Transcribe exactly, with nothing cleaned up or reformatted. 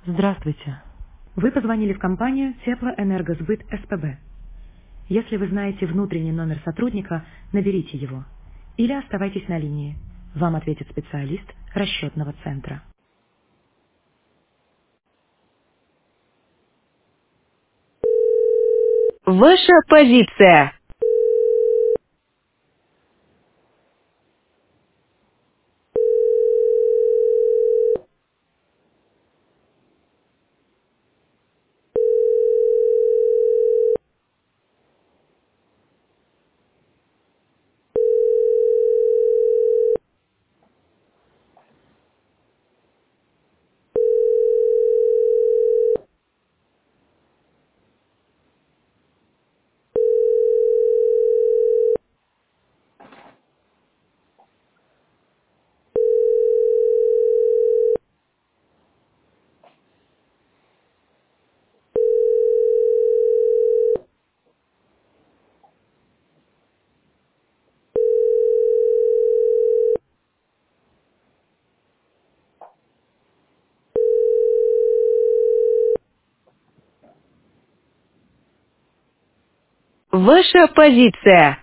Здравствуйте. Вы позвонили в компанию Теплоэнергосбыт СПБ. Если вы знаете внутренний номер сотрудника, наберите его. Или оставайтесь на линии. Вам ответит специалист расчетного центра. Ваша позиция. Ваша позиция.